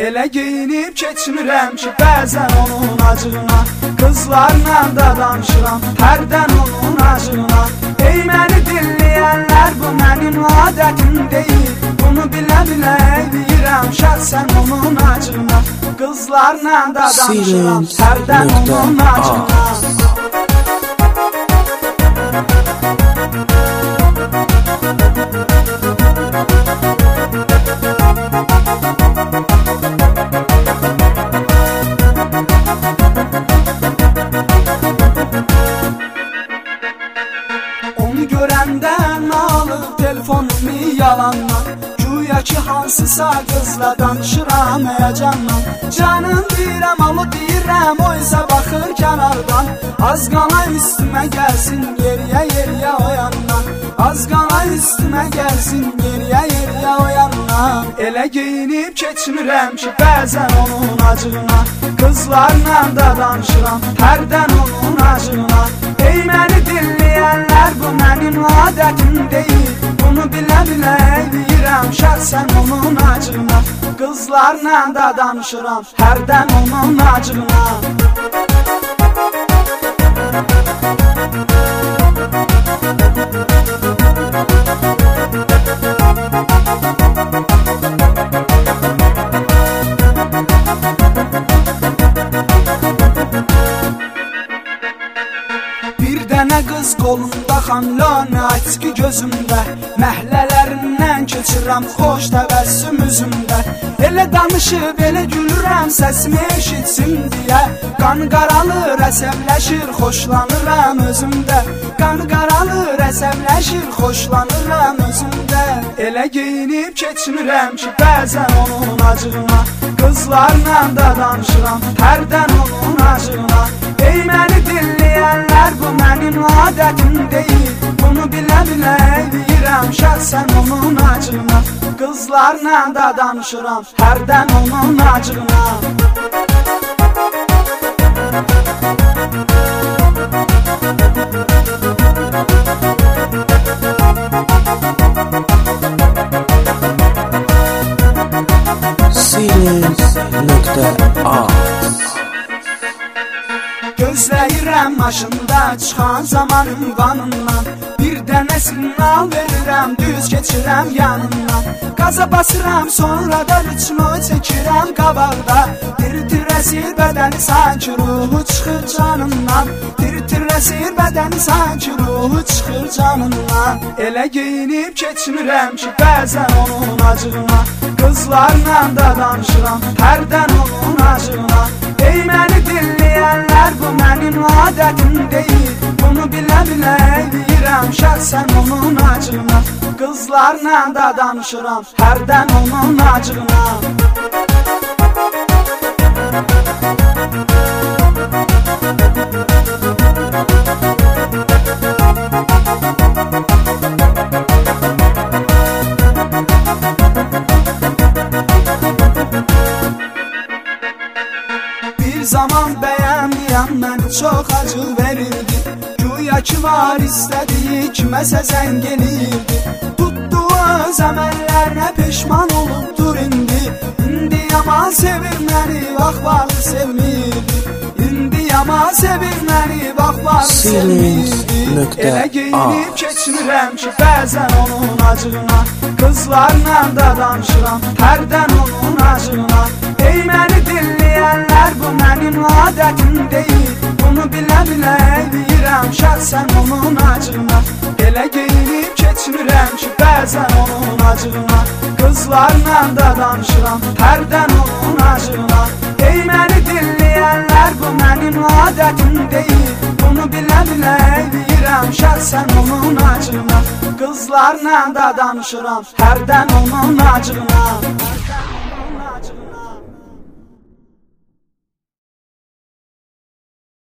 Elə geyinib keçmirəm ki, bəzən onun acığına. Qızlarla da danışıram, hərdən onun acığına. Ey məni dinləyənlər, bu mənim adətim deyil. Bunu bilə-bilə eləyirəm şəxsən onun acığına. Qızlarla da danışıram, hərdən onun acığına. Onu görəndən alıb telefonumu yalanlar. Güya ki hansısa qızla danışıram həyəcanla. Canım deyirəm, alı deyirəm, o isə baxır kənardan. Az qala üstümə gəlsin, yeriyə o yandan. Az qala üstümə gəlsin, yeriyə o yandan. Elə geyinib keçmirəm ki, bəzən onun acığına. Qızlarla da danışıram, hərdən onun acığına. Ey məni dinləyənlər, bu mənim adətim deyil. Bunu bilə-bilə eləyirəm şəxsən onun acığına. Qızlarla da danışıram, hərdən onun acığına. Bir dənə qız qolunda xanlana açki gözümdə. Məhlərindən keçirəm xoş təbəssüm üzümdə. Elə danışıb, elə gülürəm səsimi eşitsin deyə. Qan qaralır, əsəbləşir, xoşlanıram özümdə. Qan qaralır, əsəbləşir, xoşlanıram özümdə. Elə geyinib keçmirəm ki, bəzən onun acığına. Qızlarla da danışıram, hərdən onun acığına. Ey məni dinləyənlər, bu mənim adətim deyil. Bunu bilə-bilə eləyirəm şəxsən onun acığına. Qızlarla da danışıram, hərdən onun acığına. Gözləyirəm maşında çıxan zamanın qanından. Bir dənə signal verirəm, düz keçirəm yanından. Qaza basıram, sonra da ritmo çəkirəm qabaqda. Tir-tirəsir bədəni sanki ruhu çıxır canından. Tir-tirəsir bədəni sanki ruhu çıxır canından. Elə geyinib keçmirəm ki, bəzən onun acığına. Qızlarla da danışıram, hərdən onun acığına. Ey məni dinləyənlər, bu mənim adətim deyil. Bunu bilə-bilə eləyirəm şəxsən onun acığına. Qızlarla da danışıram, hərdən onun acığına. Bir zaman bəyənməyəm, məni çox acı verirdi. Güya ki var istədiyi kiməsə zəng eləyirdi. Tutduğu öz əməllərinə peşman olubdur indi. İndi yaman sevir məni, vaxt sevmirdi. İndi yaman sevir məni, vaxt sevmirdi. Elə geyinib keçmirəm ki, bəzən onun acığına. Qızlarla da danışıram, hərdən onun acığına. Ey məni dinləyənlər, bu mənim adətim deyil. Bunu bilə-bilə eləyirəm şəxsən onun acığına. Elə geyinib keçmirəm ki, bəzən onun acığına. Qızlarla da danışıram, hərdən onun acığına. Ey məni dinləyənlər, bu mənim adətim deyil. Bunu bilə-bilə eləyirəm şəxsən onun acığına. Qızlarla da danışıram, hərdən onun acığına.